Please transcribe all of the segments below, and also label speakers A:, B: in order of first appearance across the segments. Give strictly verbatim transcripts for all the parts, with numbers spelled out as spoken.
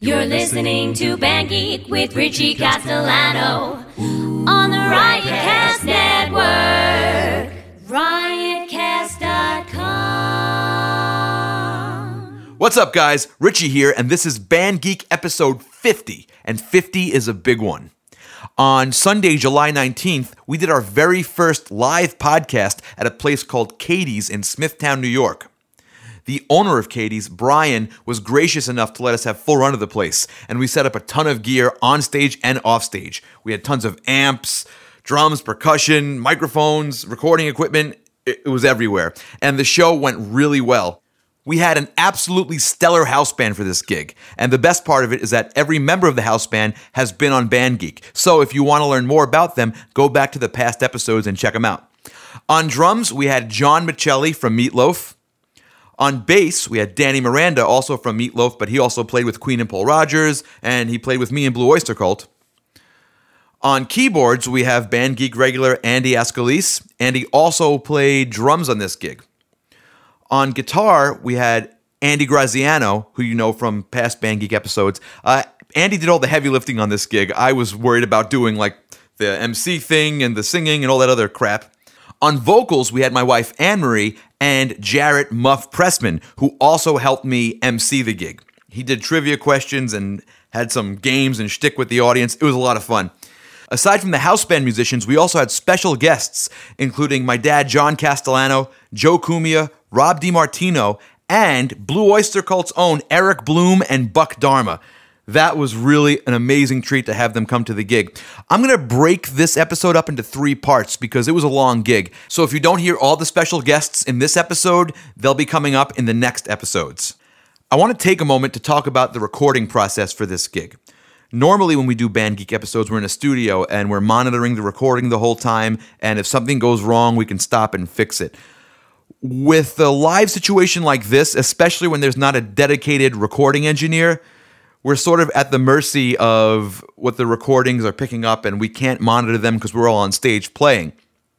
A: You're listening to Band Geek with Richie Castellano on the Riotcast Network. riotcast dot com.
B: What's up, guys? Richie here, and this is Band Geek episode fifty, and fifty is a big one. On Sunday, July nineteenth, we did our very first live podcast at a place called Katie's in Smithtown, New York. The owner of Katie's, Brian, was gracious enough to let us have full run of the place, and we set up a ton of gear on stage and off stage. We had tons of amps, drums, percussion, microphones, recording equipment. It was everywhere, and the show went really well. We had an absolutely stellar house band for this gig, and the best part of it is that every member of the house band has been on Band Geek, so if you want to learn more about them, go back to the past episodes and check them out. On drums, we had John Michelli from Meat Loaf. On bass, we had Danny Miranda, also from Meat Loaf, but he also played with Queen and Paul Rogers, and he played with me in Blue Oyster Cult. On keyboards, we have Band Geek regular Andy Ascalise. Andy also played drums on this gig. On guitar, we had Andy Graziano, who you know from past Band Geek episodes. Uh, Andy did all the heavy lifting on this gig. I was worried about doing like the M C thing and the singing and all that other crap. On vocals, we had my wife Anne-Marie and Jarrett Muff Pressman, who also helped me M C the gig. He did trivia questions and had some games and shtick with the audience. It was a lot of fun. Aside from the house band musicians, we also had special guests, including my dad, John Castellano, Joe Cumia, Rob DiMartino, and Blue Oyster Cult's own Eric Bloom and Buck Dharma. That was really an amazing treat to have them come to the gig. I'm going to break this episode up into three parts because it was a long gig. So if you don't hear all the special guests in this episode, they'll be coming up in the next episodes. I want to take a moment to talk about the recording process for this gig. Normally when we do Band Geek episodes, we're in a studio and we're monitoring the recording the whole time, and if something goes wrong, we can stop and fix it. With a live situation like this, especially when there's not a dedicated recording engineer, we're sort of at the mercy of what the recordings are picking up, and we can't monitor them because we're all on stage playing.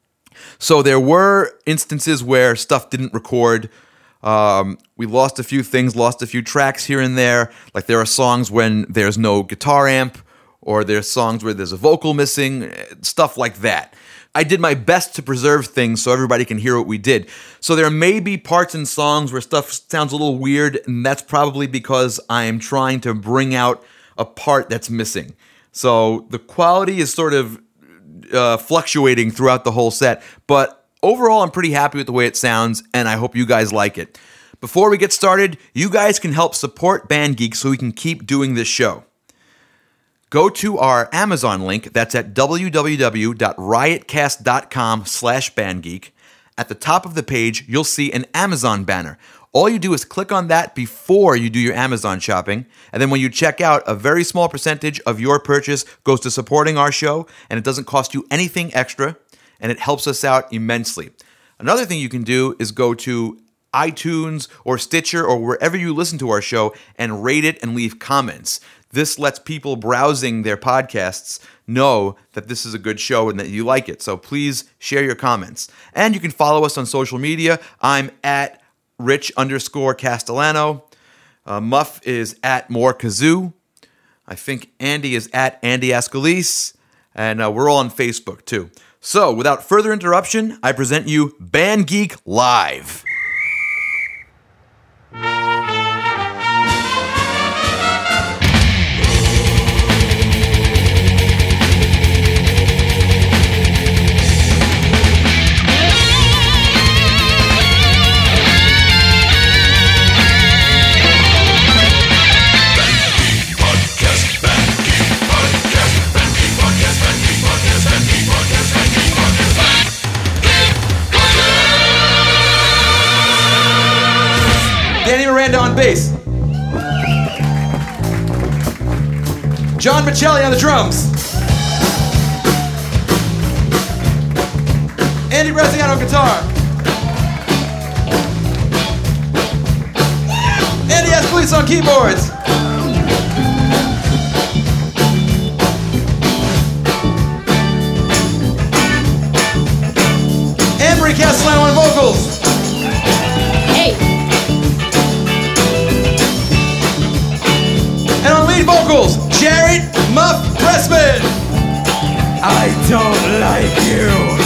B: So there were instances where stuff didn't record. Um, we lost a few things, lost a few tracks here and there. Like there are songs when there's no guitar amp, or there's songs where there's a vocal missing, stuff like that. I did my best to preserve things so everybody can hear what we did. So there may be parts in songs where stuff sounds a little weird, and that's probably because I am trying to bring out a part that's missing. So the quality is sort of uh, fluctuating throughout the whole set, but overall I'm pretty happy with the way it sounds, and I hope you guys like it. Before we get started, you guys can help support Band Geek so we can keep doing this show. Go to our Amazon link, that's at www.riotcast.com slash bandgeek. At the top of the page, you'll see an Amazon banner. All you do is click on that before you do your Amazon shopping, and then when you check out, a very small percentage of your purchase goes to supporting our show, and it doesn't cost you anything extra, and it helps us out immensely. Another thing you can do is go to iTunes or Stitcher or wherever you listen to our show and rate it and leave comments. This lets people browsing their podcasts know that this is a good show and that you like it. So please share your comments. And you can follow us on social media. I'm at Rich underscore Castellano. Uh, Muff is at More Kazoo. I think Andy is at Andy Ascalise. And uh, we're all on Facebook too. So without further interruption, I present you Band Geek Live. Danny Miranda on bass. John Michelli on the drums. Andy Graziano on guitar. Andy Ascalise on keyboards. Anne-Marie Castellano on vocals. Hey. And on lead vocals, Jared Muff Pressman. I don't like you.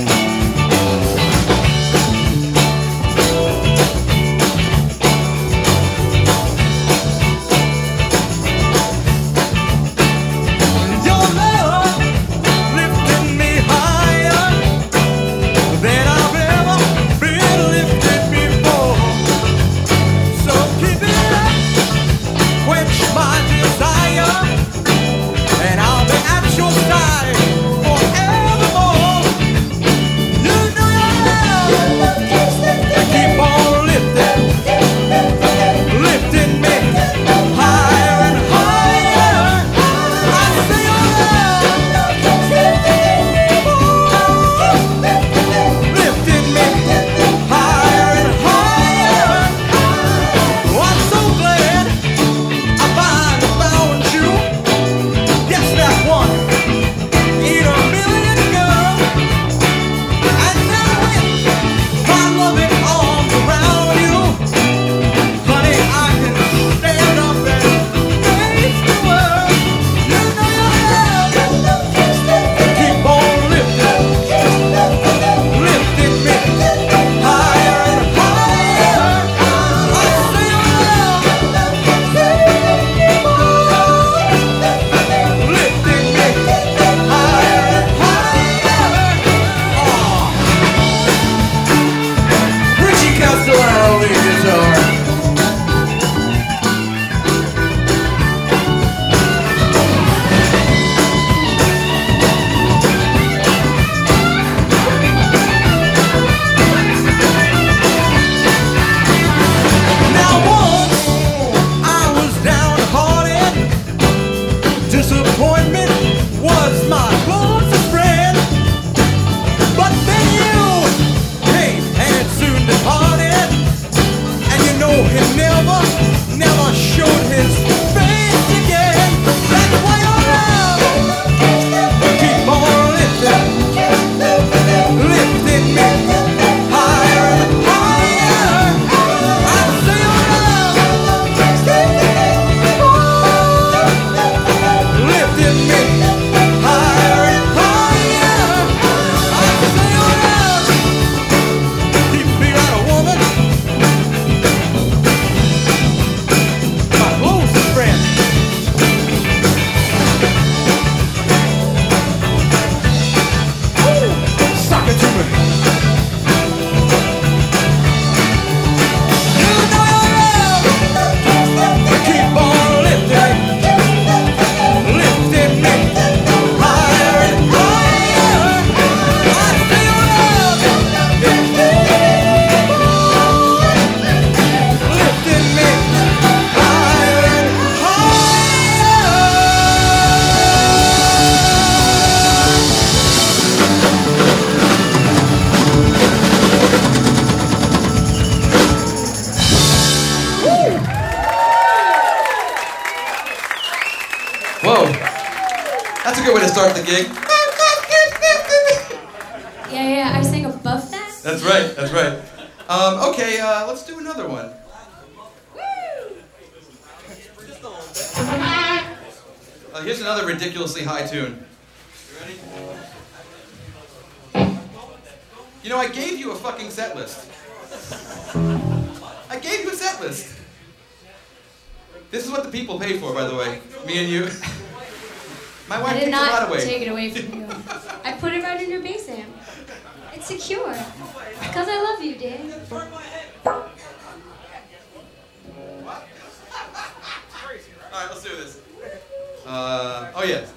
C: Start the gig.
A: Yeah, yeah, I sang above that.
C: That's right, that's right. Um, okay, uh, let's do another one. Uh, here's another ridiculously high tune. You ready? You know, I gave you a fucking set list. I gave you a set list. This is what the people pay for, by the way. Me and you. My wife
A: I did
C: takes a lot
A: not
C: away.
A: take it away from you. I put it right in your bass amp. It's secure. Because I love you, Dan.
C: What? Alright, let's do this. Uh, oh yeah.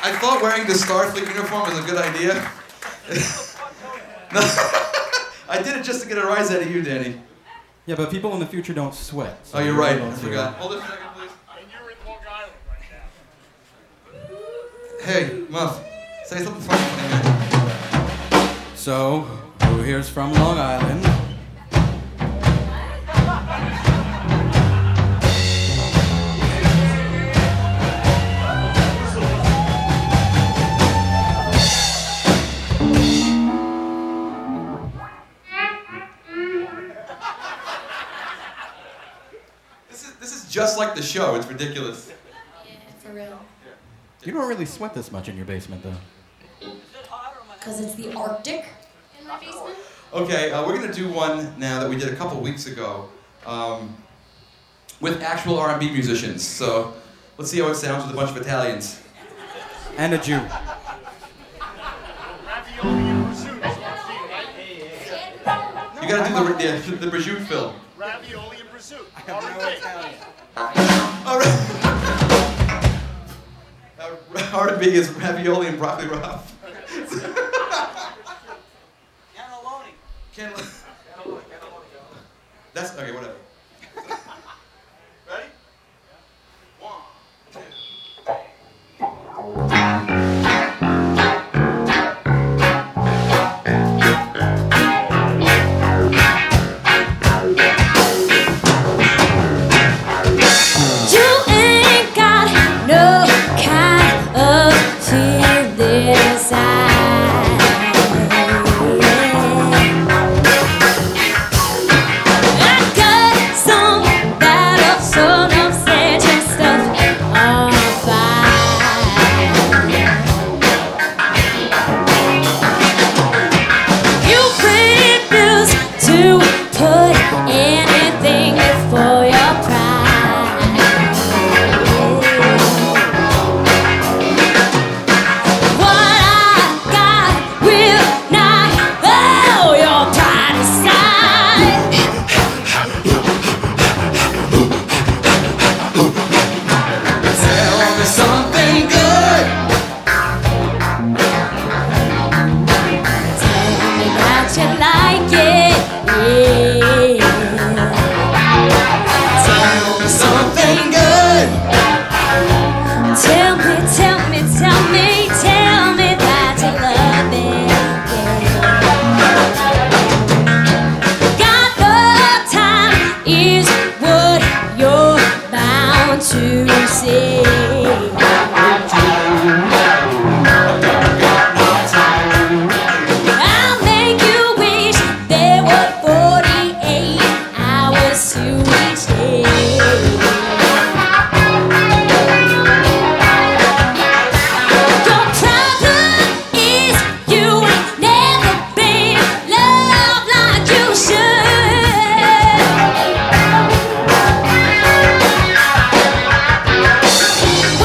C: I thought wearing the Starfleet uniform was a good idea. No, I did it just to get a rise out of you, Danny.
D: Yeah, but people in the future don't sweat. So
C: Oh, you're right.
D: able
C: I
D: to-
C: forgot. Hold it a second, please.
E: And you're in Long Island right now.
C: Hey, Muff, say something funny.
D: So, who here's from Long Island?
C: This is this is just like the show. It's ridiculous.
A: Yeah, for real.
D: You don't really sweat this much in your basement, though.
A: Because it's the Arctic in my basement.
C: Okay, uh, we're gonna do one now that we did a couple weeks ago um, with actual R and B musicians. So let's see how it sounds with a bunch of Italians.
D: And a Jew.
E: Ravioli and prosciutto, right?
C: You gotta do the the, the prosciutto film.
E: Ravioli and prosciutto. All right.
C: All right. uh, R and B is ravioli and broccoli rabe.
F: Cannelloni.
C: Can That's okay. Whatever. Ready? One, two.
A: You ain't got no kind of feeling inside. I got some battle, some obsession stuff on fire. You refuse to put anything before your pride. What I got will not hold your pride aside. Tell me something good. Tell me that you like it. Yeah. Tell me something good. Tell me, tell me, tell me, tell me that you love it. Yeah. Got the time is what you're bound to say. I'll make you wish there were forty-eight hours to each day. Your problem is you ain't never been loved like you should.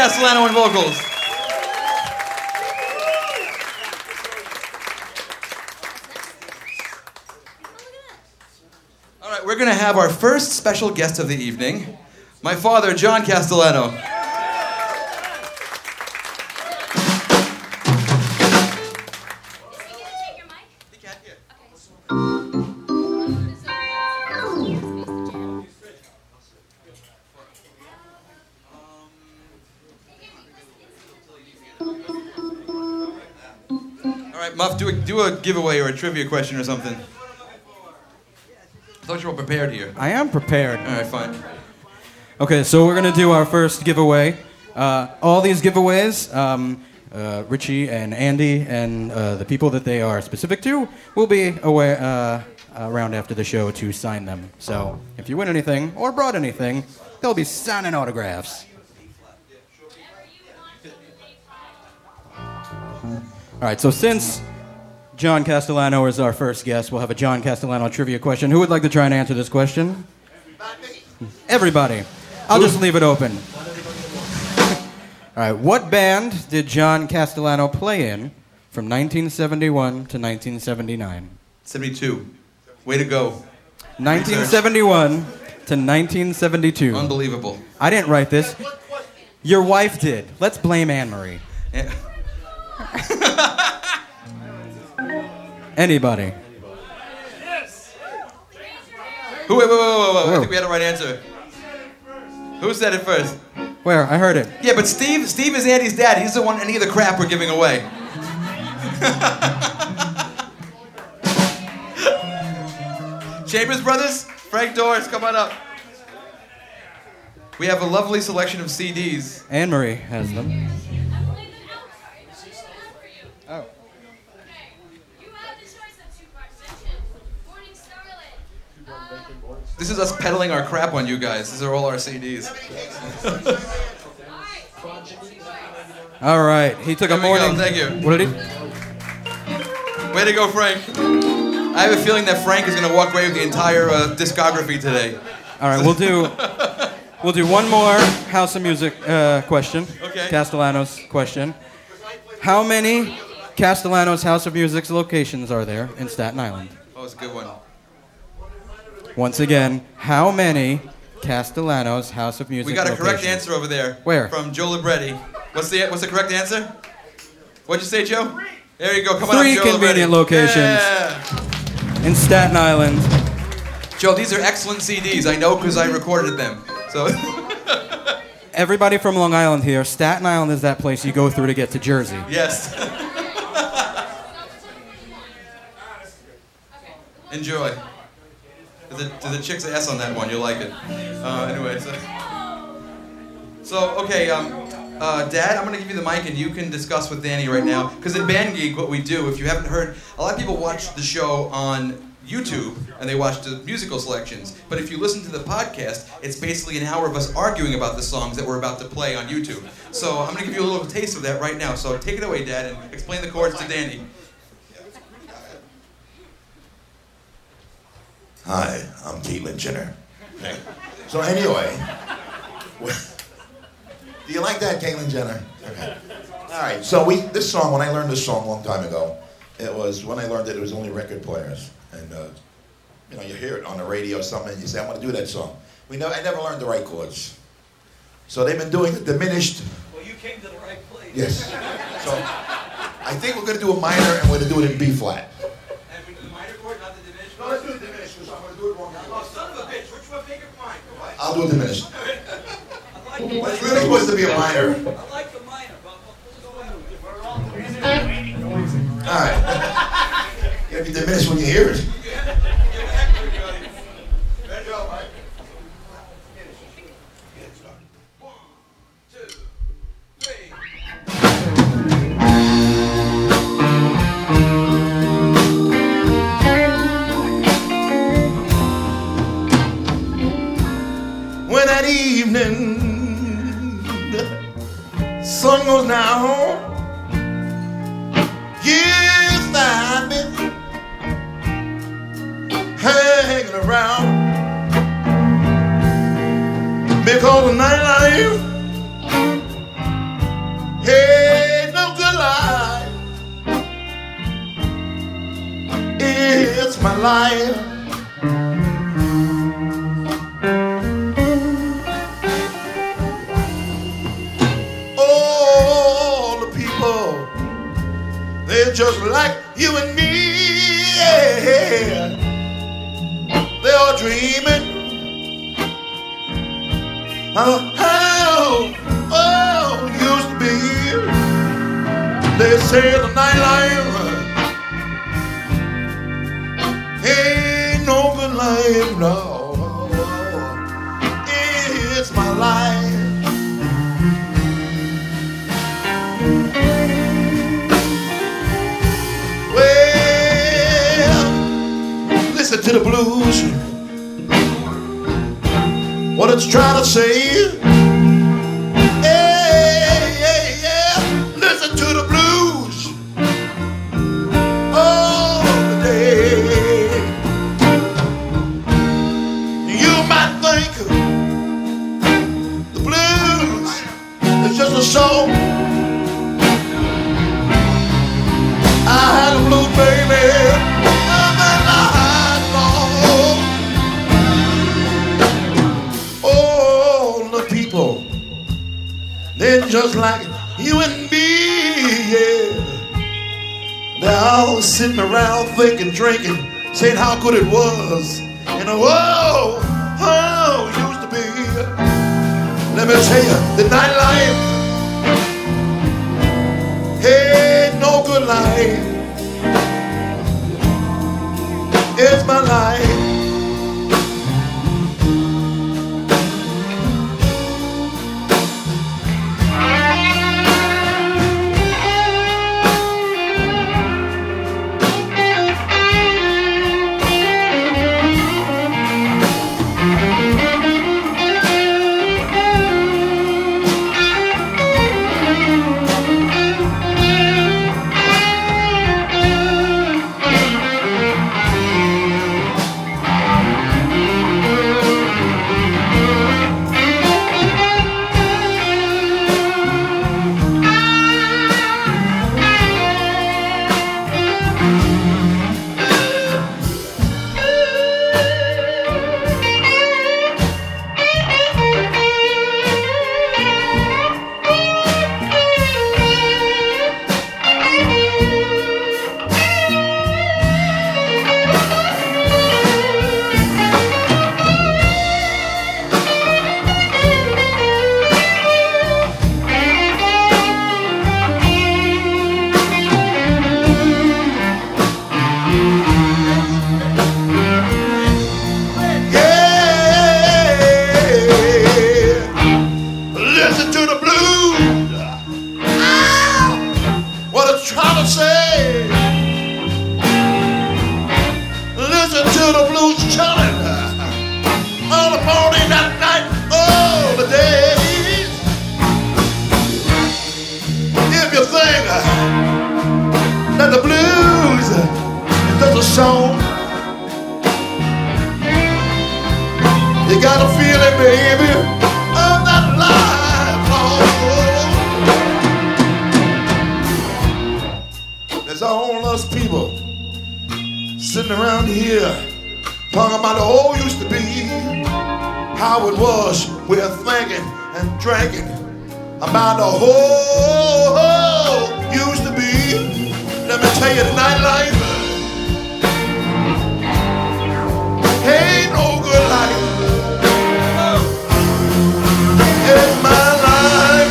C: Castellano on vocals. All right, we're going to have our first special guest of the evening, my father, John Castellano. All right, Muff, do a, do a giveaway or a trivia question or something. I thought you were prepared here.
D: I am prepared.
C: All right, fine.
D: Okay, so we're gonna do our first giveaway. Uh, all these giveaways, um, uh, Richie and Andy and uh, the people that they are specific to will be away, uh, around after the show to sign them. So if you win anything or brought anything, they'll be signing autographs. All right, so since John Castellano is our first guest, we'll have a John Castellano trivia question. Who would like to try and answer this question? Everybody. I'll just leave it open. All right, what band did John Castellano play in from nineteen seventy-one to nineteen seventy-nine?
C: seventy-two. Way to go.
D: nineteen seventy-one to nineteen seventy-two.
C: Unbelievable.
D: I didn't write this. Your wife did. Let's blame Anne-Marie.
C: Yeah.
D: Anybody?
C: Who? Wait, wait, wait, wait, wait. I
D: Whoa.
C: think we had the right answer. Who said it first?
D: Where? I heard it.
C: Yeah, but Steve, Steve is Andy's dad. He's the one any of the crap we're giving away. Chambers Brothers, Frank Doris, come on up. We have a lovely selection of C Ds.
D: Anne-Marie has them. Oh.
C: This is us peddling our crap on you guys. These are all our C Ds.
D: All right. He took
C: There
D: a
C: we
D: morning.
C: go, thank you.
D: What did he?
C: Way to go, Frank. I have a feeling that Frank is going to walk away with the entire uh, discography today.
D: All right. We'll do. We'll do one more House of Music uh, question.
C: Okay.
D: Castellano's question. How many Castellano's House of Music's locations are there in Staten Island?
C: Oh, it's a good one.
D: Once again, how many Castellano's House of Music
C: We got a correct
D: locations?
C: answer over there.
D: Where?
C: From Joe Libretti. What's the What's the correct answer? What'd you say, Joe? There you go. Come on
D: Three
C: up, Joe
D: convenient
C: Libretti.
D: locations.
C: Yeah.
D: In Staten Island.
C: Joe, these are excellent C Ds. I know because I recorded them. So.
D: Everybody from Long Island here, Staten Island is that place you go through to get to Jersey.
C: Yes. Enjoy. To the, to the chick's ass on that one, you'll like it. Uh, anyway, so. So, okay, um, uh, Dad, I'm going to give you the mic and you can discuss with Danny right now. Because in Band Geek, what we do, if you haven't heard, a lot of people watch the show on YouTube and they watch the musical selections. But if you listen to the podcast, it's basically an hour of us arguing about the songs that we're about to play on YouTube. So I'm going to give you a little taste of that right now. So take it away, Dad, and explain the chords to Danny.
F: Hi, I'm Caitlyn Jenner. So anyway, do you like that, Caitlyn Jenner? Okay. All right. So we this song. When I learned this song a long time ago, it was when I learned it. It was only record players, and uh, you know, you hear it on the radio or something, and you say, "I want to do that song." We know I never learned the right chords, so they've been doing the diminished.
G: Well, you came to the right place.
F: Yes. So I think we're going to do a minor, and we're going to do it in B flat.
G: And we do the minor chord, not the diminished
F: No,
G: chord.
F: let's do the diminished because I'm going to do it wrong.
G: Oh, son of a bitch, which one bigger mine? What?
F: I'll do a diminished.
G: I like the
F: But it's really supposed to be a minor.
G: I like the minor, but we'll go ahead.
F: All right. You gotta be diminished when you hear it. When that evening sun goes down, yes, I've been hanging around because the nightlife my life. All the people, they're just like you and me. Yeah. They are dreaming of how oh used to be. They say the nightlife ain't no good life, no. It's my life. Well, listen to the blues, what it's trying to say. Hey, hey, yeah, listen to the blues all the day. You might think the blues is just a song. I had a blue baby all my life long. All the people, they're just like you and me, yeah. They're all sitting around thinking, drinking, saying how good it was. And oh, how it used to be. Let me tell you, the nightlife, hey, no good life. It's my life. You gotta feel it, baby, of that life. Oh. There's all us people sitting around here talking about the old used to be, how it was. We're thinking and drinking about the whole, whole used to be. Let me tell you, the nightlife ain't no good life. It's my life.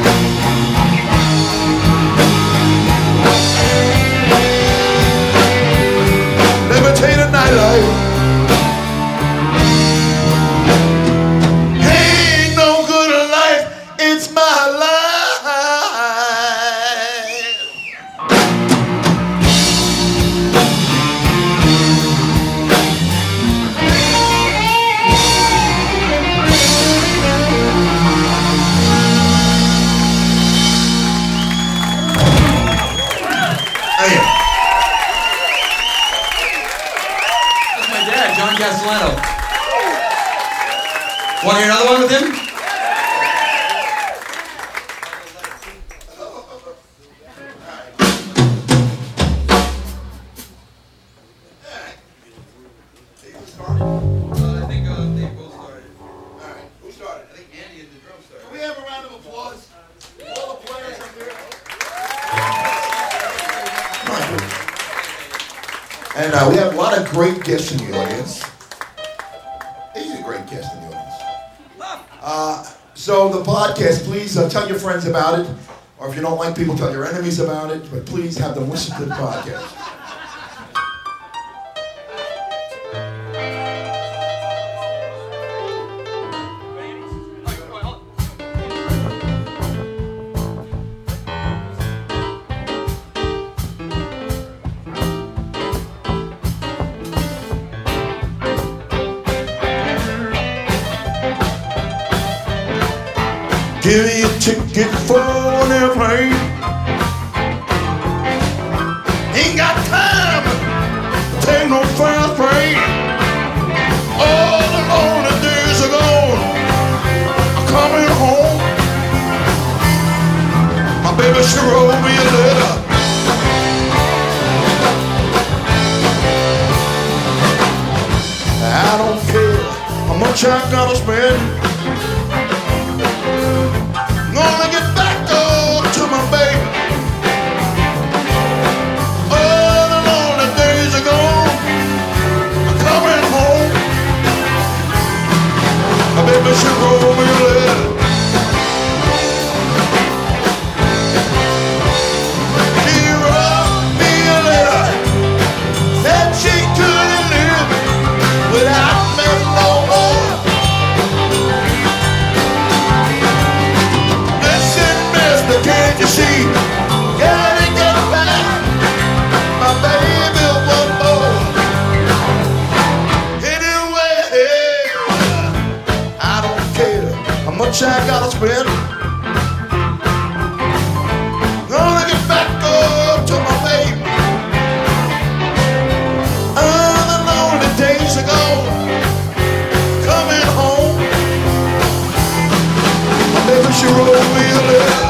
F: Let me tell you, the nightlife ain't no good life. It's my life.
C: That's my dad, John Castellano. Want to hear another one with him?
F: started?
C: Uh, I think uh, they both started.
F: All right. Who started?
C: I think Andy and the drum started.
F: Can we have a round of applause? All the players up here. And uh, we have a lot of great guests in the audience. He's a great guest in the audience. Uh, so the podcast, please uh, tell your friends about it. Or if you don't like people, tell your enemies about it. But please have them listen to the podcast. Give me a ticket for an airplane. Ain't got time to take no fast train. All the lonely days are gone. I'm coming home. My baby, she wrote me a letter. I don't care how much I gotta spend. Gonna get back up to my baby. All the lonely days are gone. I'm coming home. My baby, she wrote me a letter. She wrote me a letter. Said she couldn't live without me no more. Can't you see? Gotta get back, my baby, one more. Anyway, I don't care how much I gotta spend. Gonna get back up to my baby. Oh, the lonely days are gone. Coming home. My baby, she wrote me a letter.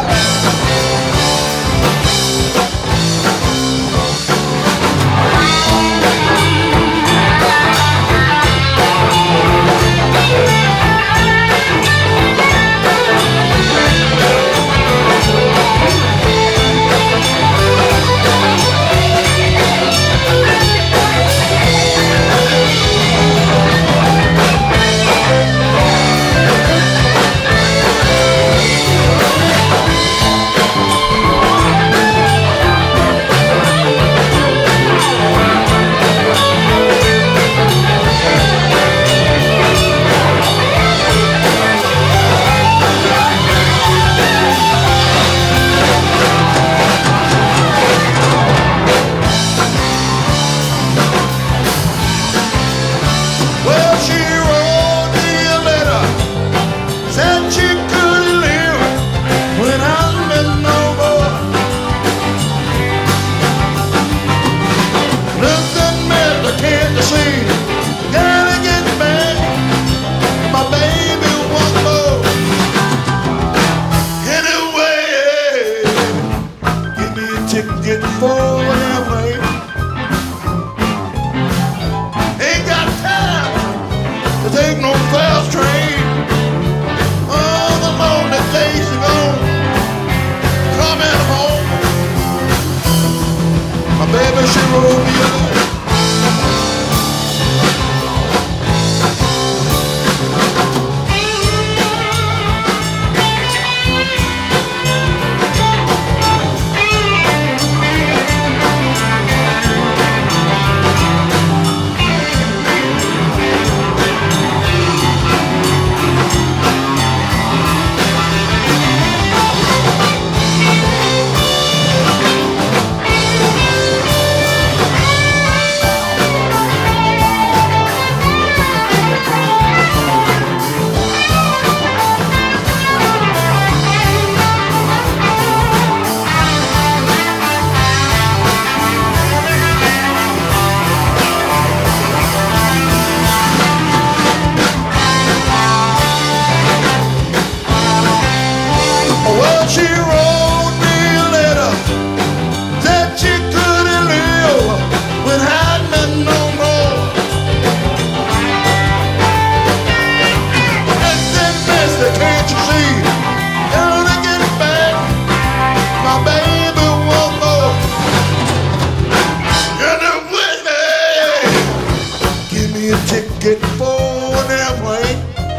F: waiting for an airplane.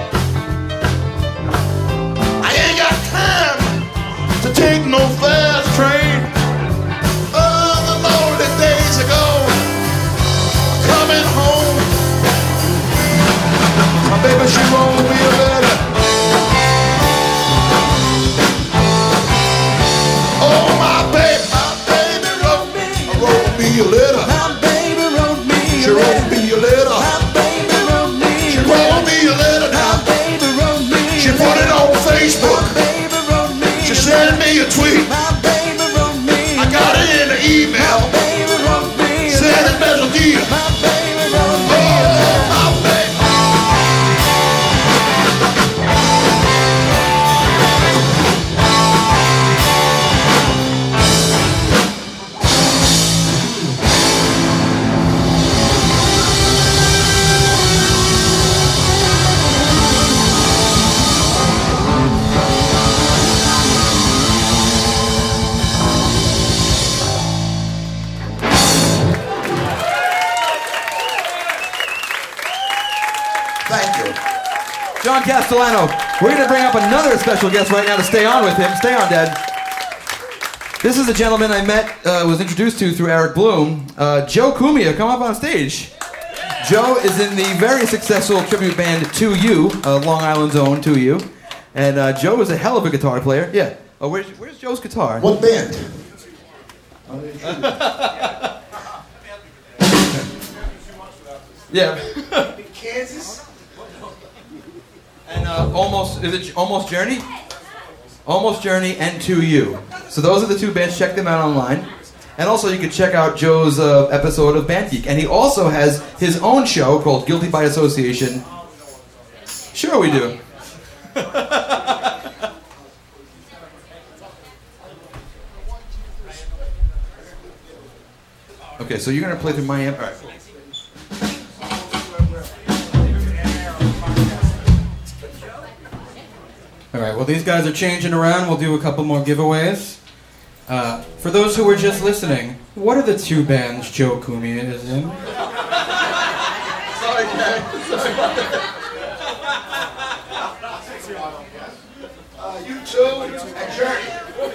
F: I ain't got time to take no fast train. Oh, the lonely days ago, coming home. My baby, she wrote me a letter. Oh, my baby, my baby wrote me, wrote me a letter. My baby wrote me, she wrote me a letter. My baby wrote me, she wrote me a letter. My baby wrote me, she put it on Facebook. My baby wrote me, she sent me a tweet. My baby wrote me, I got it in the email. My baby wrote me, said it better deal. My baby wrote me, oh, my baby.
B: John Castellano. We're going to bring up another special guest right now to stay on with him. Stay on, Dad. This is a gentleman I met, uh, was introduced to through Eric Bloom. Uh, Joe Cumia, come up on stage. Joe is in the very successful tribute band two U, uh, Long Island's own two U. And uh, Joe is a hell of a guitar player. Yeah. Oh, where's, where's Joe's guitar?
F: What band?
B: Yeah.
F: Kansas?
B: And uh, almost, is it Almost Journey? Almost Journey and two U. So those are the two bands. Check them out online. And also you can check out Joe's uh, episode of Band Geek. And he also has his own show called Guilty by Association. Sure we do. Okay, so you're going to play through my amp? All right.
D: All right, well, these guys are changing around. We'll do a couple more giveaways. Uh, for those who were just listening, what are the two bands Joe Cumia is in?
C: Sorry, Gary. Sorry about that.
F: Uh, you two and Journey.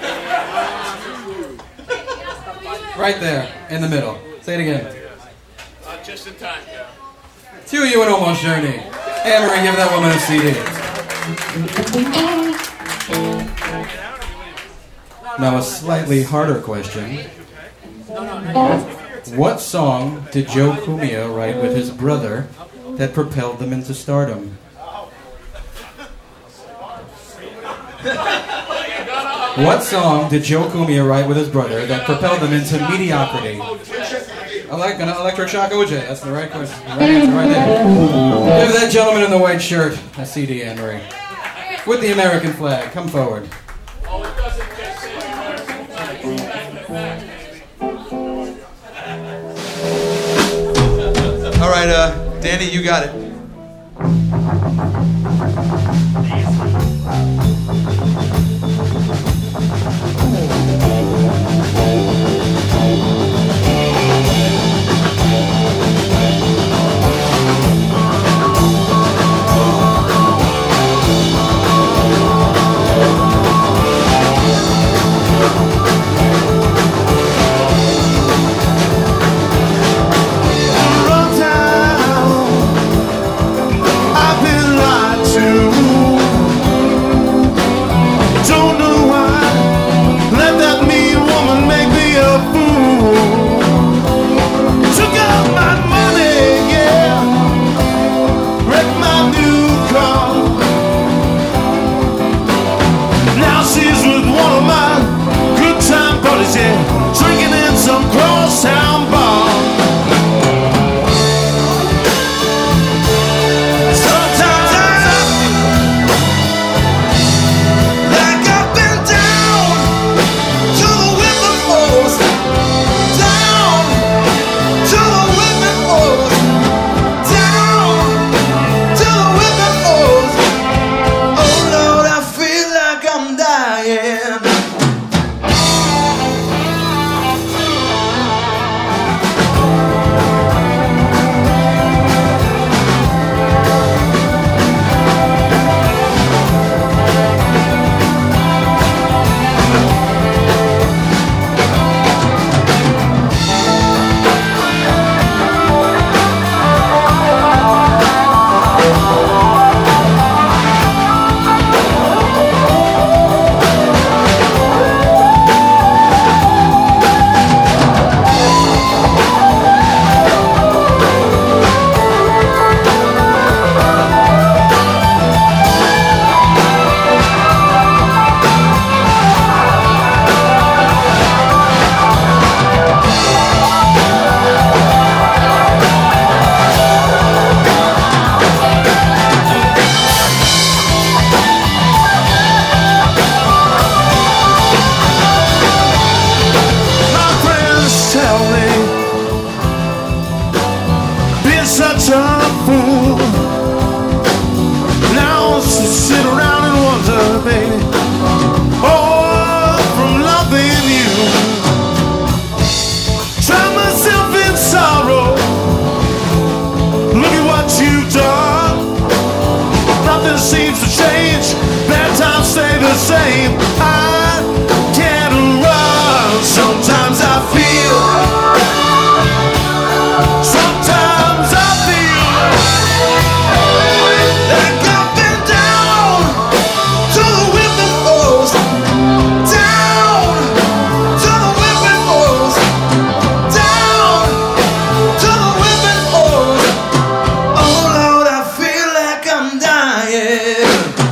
D: Right there, in the middle. Say it again.
E: Uh, just in time, yeah.
D: two U and Almost Journey. Hey, Emery, give that woman a C D. Now a slightly harder question. What song did Joe Cumia write with his brother that propelled them into stardom? What song did Joe Cumia write with his brother that propelled them into mediocrity? I like an electric shock O J. That's the right question. The right answer right there. Give that gentleman in the white shirt a C D, Anne-Marie. With the American flag. Come forward.
E: Oh, it doesn't just say
C: All right, uh, Danny, you got it.
F: I've been lied to.
H: seems to change. Bad times stay the same. I can't run. Sometimes I feel. Sometimes I feel like I've been down to the whipping post. Down to the whipping post. Down to the whipping post. Oh Lord, I feel like I'm dying.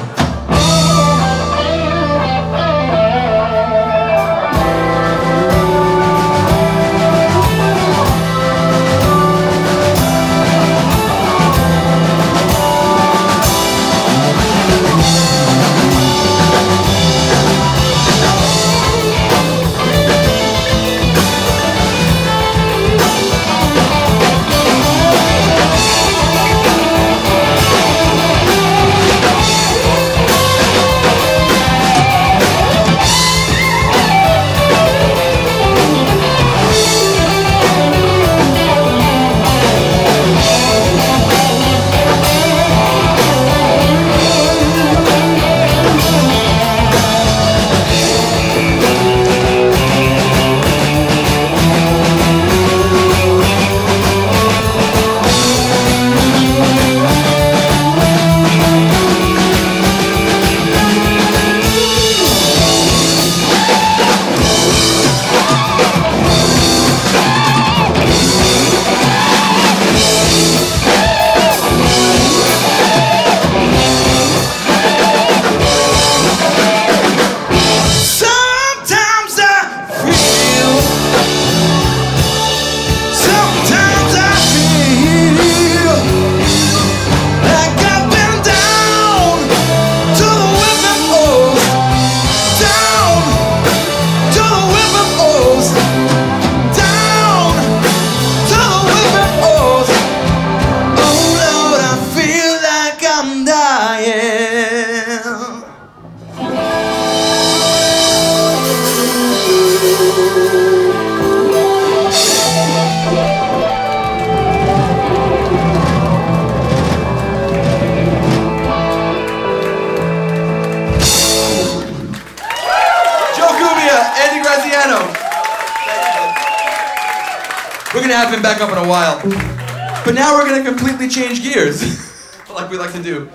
C: We're gonna have him back up in a while. But now we're gonna completely change gears, like we like to do.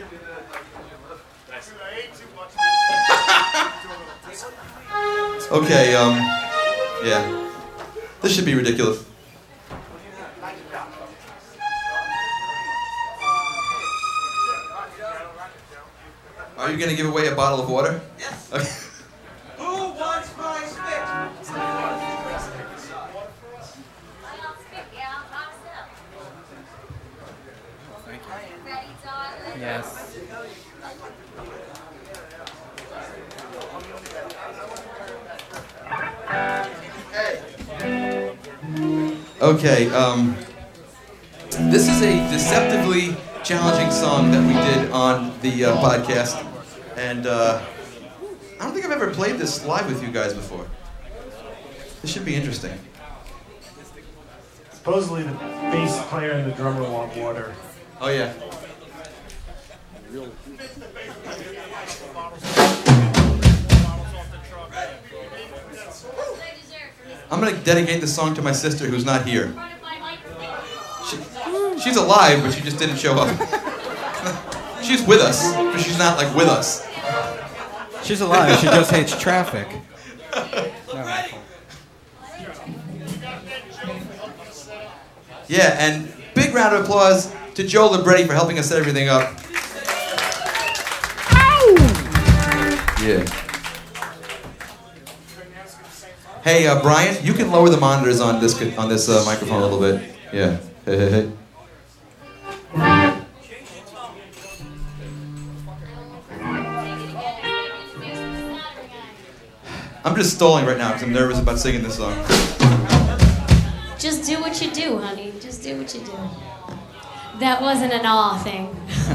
C: Okay, um, yeah. This should be ridiculous. Are you gonna give away a bottle of water? Yes. Okay.
G: Who wants my spit?
D: Yes.
C: Okay, um, this is a deceptively challenging song that we did on the uh, podcast, and uh, I don't think I've ever played this live with you guys before. This should be interesting.
I: Supposedly the bass player and the drummer want water.
C: Oh yeah. I'm gonna dedicate this song to my sister who's not here. She, she's alive, but she just didn't show up. She's with us, but she's not like with us.
D: She's alive, she just hates traffic.
C: Yeah, and big round of applause to Joe Libretti for helping us set everything up. Yeah. Hey, uh, Brian, you can lower the monitors on this on this uh, microphone a little bit. Yeah. Hey, hey, hey. I'm just stalling right now because I'm nervous about singing this song.
A: Just do what you do, honey. Just do what you do. That wasn't an awe thing.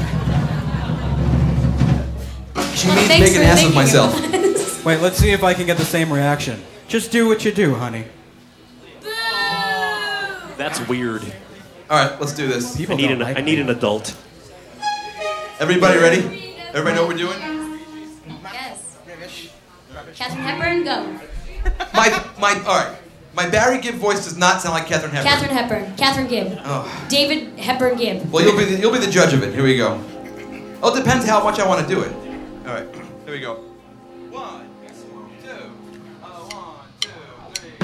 C: She
A: Well,
C: means
A: thanks
C: make an
A: for
C: ass of
A: thinking
C: myself.
A: about this.
D: Wait, let's see if I can get the same reaction. Just do what you do, honey.
J: That's weird.
C: All right, let's do this.
J: I need an I need an adult.
C: Everybody ready? Everybody know what we're doing?
A: Yes. Catherine Hepburn, go.
C: My, my, all right. My Barry Gibb voice does not sound like Catherine Hepburn.
A: Catherine Hepburn. Catherine Gibb.
C: Oh.
A: David Hepburn Gibb.
C: Well, you'll be the, you'll be the judge of it. Here we go. Oh, it depends how much I want to do it. All right. Here we go. One, two, uh, one, two, three.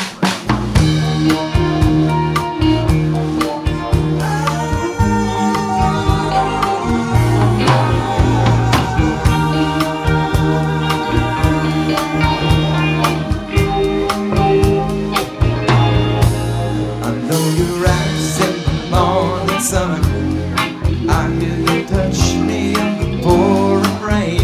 H: I know you rise in the morning sun. I hear you touch me in the pouring rain.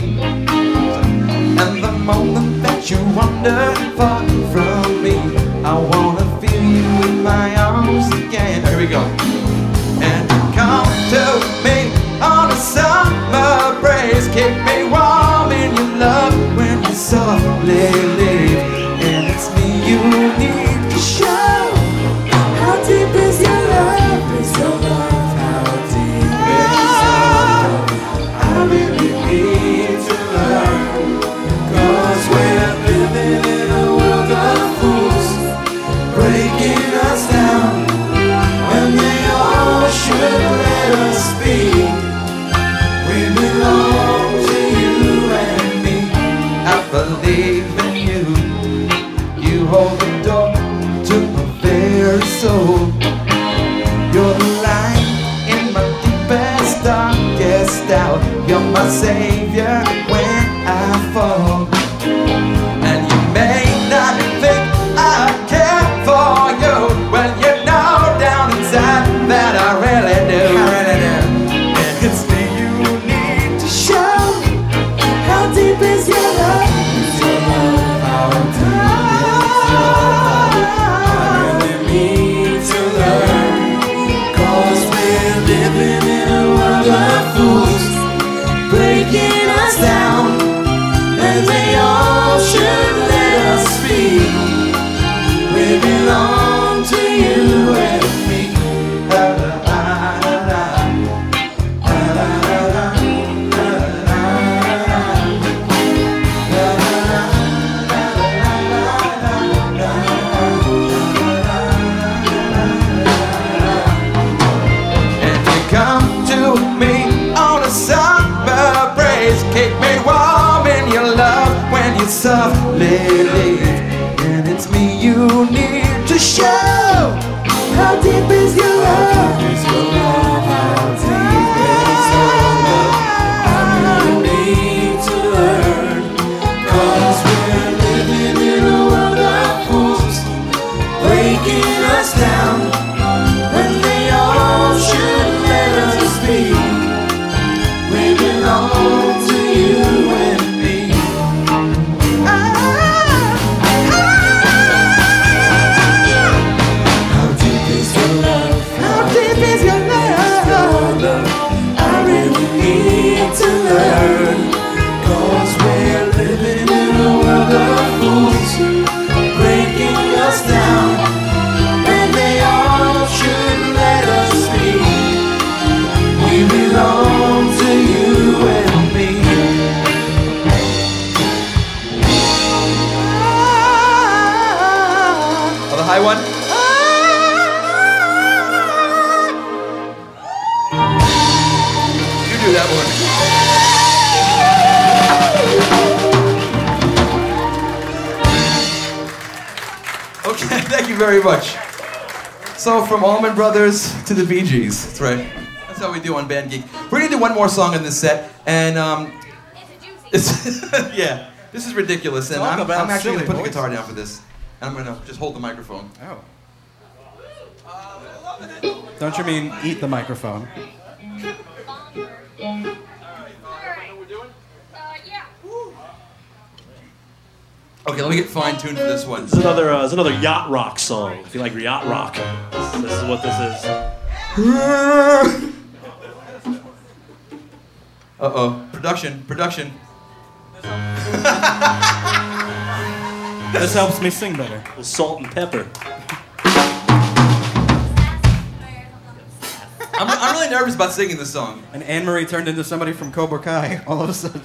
H: And the moment that you wander far from me, I wanna feel you in my arms again.
C: Here we go.
H: And you come to me on a summer breeze, keep me warm in your love when you softly leave. And it's me you need to show. How deep is your love? Is your love? How deep is your love? I really need to learn. Cause we're living in a world of fools, breaking us down when they all should let us be. We belong to you and me. I believe in you. You hold the door to my very soul. You're the light in my deepest, darkest doubt. You're my savior when I fall. And you may not think I care for you, well you know down inside that I really do. I really do. And it's me you need to show. How deep is your love? Is your love? How deep is your love? I really need to learn. Cause we're living in a world of fools, breaking us down, and they all should let us be. We belong to you and me. La, la, la, la, la, la, la, la, la, and you come to me on a summer breeze, keep me warm in your love when you softly leave. And it's me you need to show. How deep is your love? How deep is your love? How deep is your love? I really need to learn. Cause we're living in a world of fools, breaking us down when they all should let us be. We belong to you and me. Ah, ah. How deep is your love? How deep is your love? I really need to learn. Cause we're living in a world of fools, breaking us down, and they all should let us be. We belong to you and me.
C: Oh, the high one? You do that one. Okay, thank you very much. So from Allman Brothers to the Bee Gees. That's right. That's how we do on Band Geek. We're gonna do one more song in this set, and um, it's yeah, this is ridiculous, and
D: Talk
C: I'm,
D: about
C: I'm actually gonna
D: silly
C: put the
D: voices.
C: guitar down for this, and I'm gonna just hold the microphone.
D: Oh. Don't you mean eat the microphone?
C: Okay, let me get fine-tuned for this one.
J: This is another, uh, this is another yacht rock song. If you like yacht rock, this, this is what this is.
C: Uh-oh. Production. Production.
D: This helps me sing better.
J: With salt and pepper.
C: I'm, I'm really really nervous about singing this song.
D: And Anne Marie turned into somebody from Cobra Kai all of a sudden.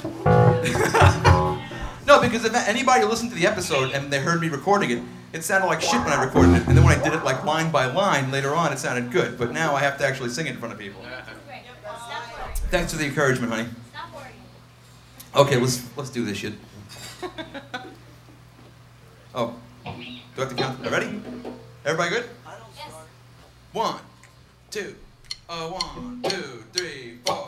C: No, because if anybody listened to the episode and they heard me recording it, it sounded like shit when I recorded it. And then when I did it like line by line later on, it sounded good. But now I have to actually sing it in front of people. Thanks for the encouragement, honey. Okay, let's let's do this shit. Oh, do I have to count? Ready? Everybody good?
A: Yes.
C: One, two, uh, one, two, three, four.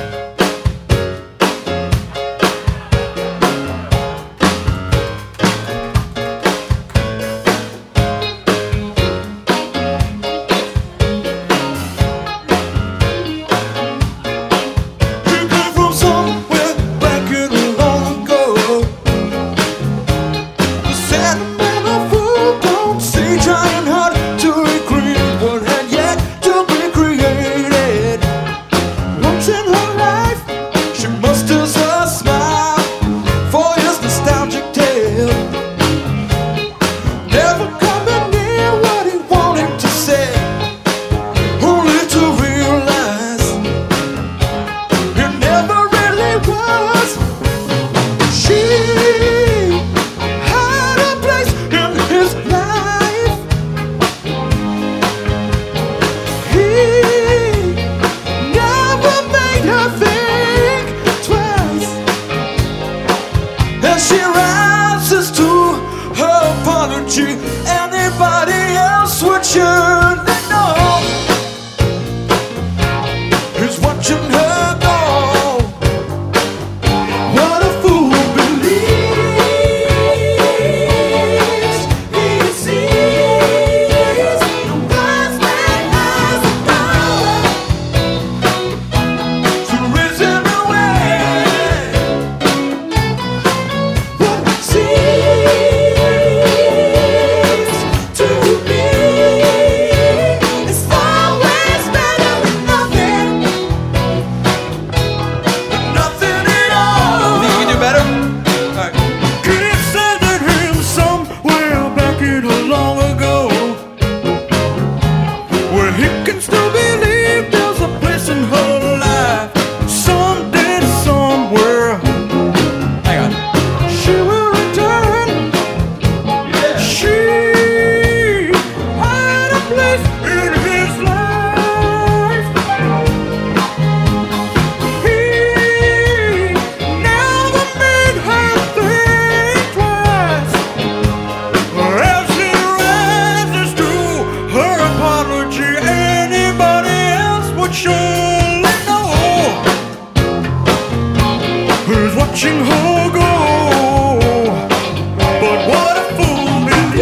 H: Anybody else would surely know who's watching her go. What a fool believes he sees. The wise man has the power to reason away what he sees. Watching her go, but what a fool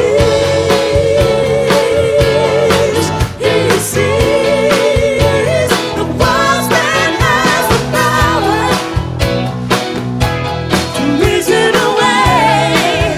H: believes he sees. The wise man has the power to reason away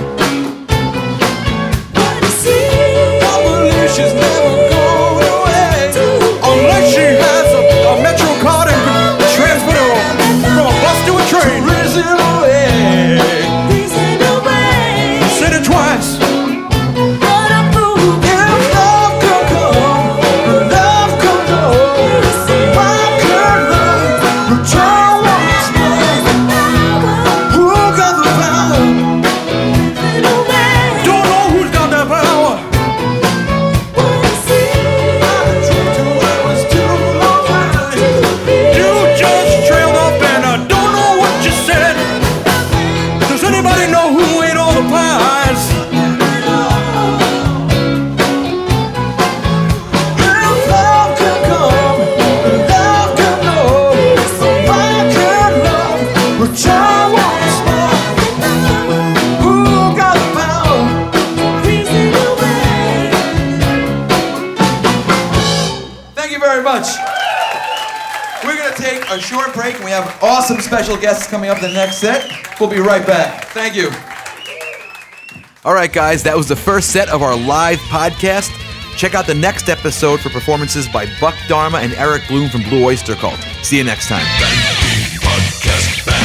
H: what he sees. I believe she's never going away unless she has a, a Metro card and can transfer her from a bus to a train. Reason away. Reason away. Said it twice. What a fool. If love could come, love could go. Why could love return once more? Who got the power? Reason away. Don't know who's got that power. What you see? I dreamed till I was too long. You just trailed off and I don't know what you said. Does anybody know who ate all the pies? If love could come, love could go. Why could love return once more? Who got the power? Reason away. Thank you very much. We're going to take a short break, and we have awesome special guests coming up in the next set. We'll be right back. Thank you.
B: All right, guys, that was the first set of our live podcast. Check out the next episode for performances by Buck Dharma and Eric Bloom from Blue Oyster Cult. See you next time.
K: Podcast.